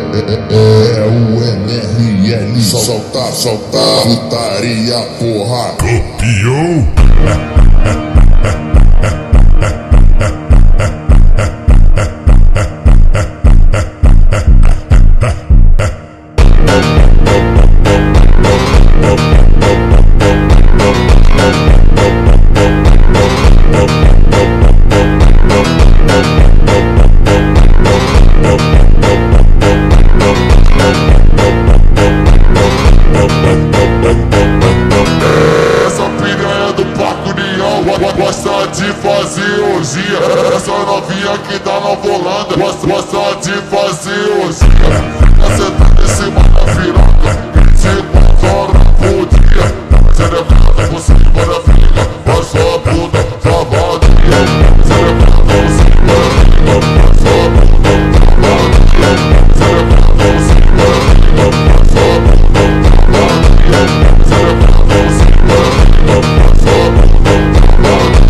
É o MRL, solta, putaria, porra. Copiou? Gosta de fazer orgia. Essa novinha que tá na volanda gosta de fazer orgia. Você tá em cima da piroca 24 horas por dia. Você levanta por cima da filha, vai sua bunda travadinha. Você levanta por cima da filha, vai sua bunda travadinha. Você levanta por cima da filha, vai sua bunda travadinha. Você levanta por cima da filha, vai sua bunda travadinha.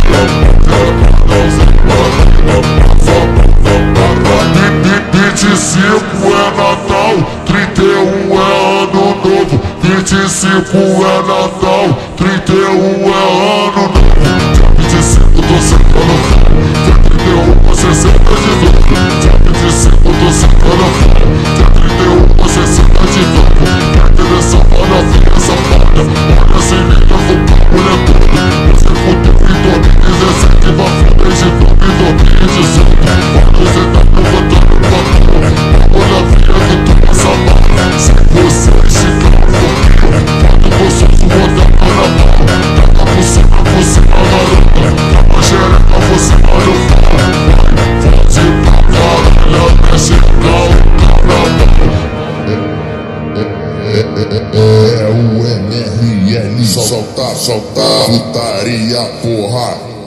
25 é Natal, 31 é Ano Novo. 25 é Natal, 31 é Ano Novo. Dia 25 tô sentando fogo, dia 31 você senta de novo. Dia 25 tô sentando fogo, dia 31 você senta de novo. Quer direção pra novinha safada, olha sem liga, vou pra mulher toda. Você fudeu em 2017, vai foder de novo em 2018. Quando você tá levantando o papo, olha a vida que tu passa mal. Se você esticar um pouquinho, quando você botar na mão, taca por cima, garota. Dá uma xereca por cima do pau. Vai, fode pra caralho, até chegar o carnaval. É o MRL, solta, putaria, porra.